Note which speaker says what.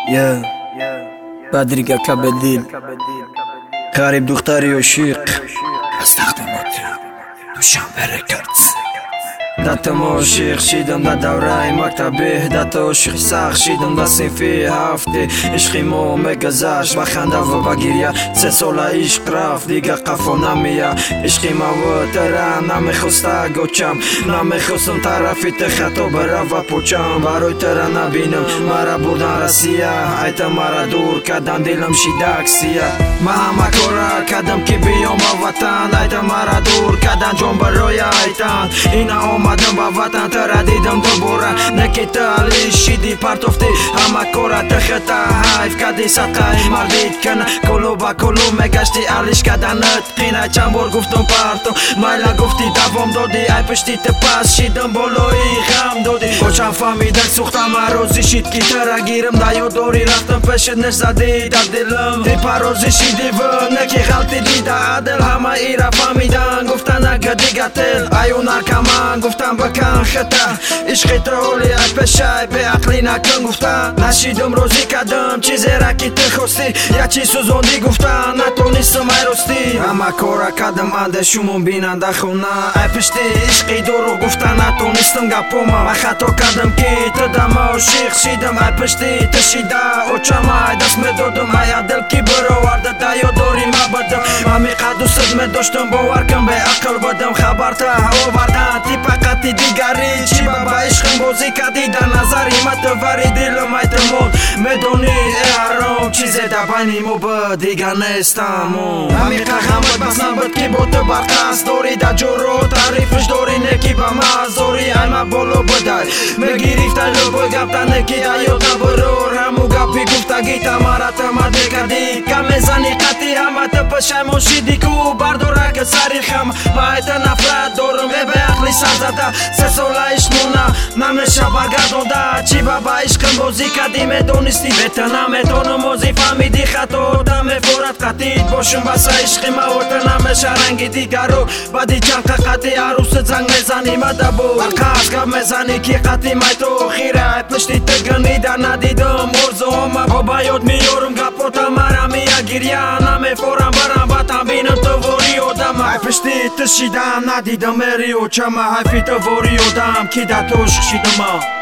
Speaker 1: يا بدري كبديل غريب دختري وشيق استخدمت دوشنبه رکردز دت عاشق شیدم در دوره مکتبی دت عاشق سخت شیدم در صنفی هفته عشقی ما میگذشت با خنده و با گریه 3 سال عشق رفت دیگه قفا نمیه عشقی ما و تره نمیخواسته گوچم نمیخواستم طرفی خطا بره و پوچم برای تره نبینم مرا بردن رسیه ایتا مرا دور کردن دلم شیده اکسیه من همه کاره کردم که بیام با وطن ایتا مرا دور کردن جان برای ایتان اینا آمدم با وطن تره دیدم دوباره نکی تالی شیدی پرتفتی همه کاره تختا حیف کردی صدقه مردید کنه کلو با کلو مگشتی علیش کردنت قینه چند بار گفتم پرتو مایلا گفتی دوام دادی ای پشتی تپس شیدم بالایی غم دادی کچم فهمیدن سوختم روزی شید که تره گیرم دیو داری رفتم پشت نزدی در دلم دی پروزی شیدی و نکی غلطی دیده عدل همه ایره فهمیدن گفتن اگه دیگه تل ایو نرکمان گفتم بکن خطر عشقی تولی ای پشه به عقلی نکن گفتن نشیدم روزی کدم چیزی را که تخواستی یا چی سوزوندی گفتن نتونستم ای راستی همه کارا کدم انده شمون بیننده خونه ای پشتی عشقی دورو گفتن نتونستم گپوما من خطا کدم که تدم عاشق شیدم ای پشتی تشیده اوچم ای دست میدادم ای دل کی برآورده دیو داری مبدم همی قدوست میداشتم باور کن به عقل بدم خبرته آوردن تی پقتی دیگری چی با عشقم بازی کردی در نظری متوری دلم ایتمون میدونی ای حرام چیز دبنی مو با دیگر نیستم همی قهمت بس نبود که با تو برقصد داری در جورو تعریفش داری نکی با مزداری ایمه بالا بدای میگیریفت ایلو بای گفت نکی ایو نبرور همو گفی گفتگی تمارت مده کردی کم زنی قطی همه تپشم و شیدی کو برداره که سری خم باید نفرت دارم به عقلی سر زده 3 سال عشقمونه نمیشه برگردونده چی با عشقم بازی کردی میدونستی بهتر نمیتونم موزی فهمیدی خطا دم فورت قطید باشم بس عشقی موت نمیشه رنگی دیگر رو بعدی چند قطی عروست زنگ میزنی مدبو برقص گب میزنی که قطی می تو خیره پشتی تگنی در ندیدم ارزو همه بابا یاد میارم گپوتا مرا میه گریه نمیفورم برم بطن بینم تو وری آدم ای پشتی تشیدم ندیدم مری و چمه حیفی تو وری آدم کی در توش شیدم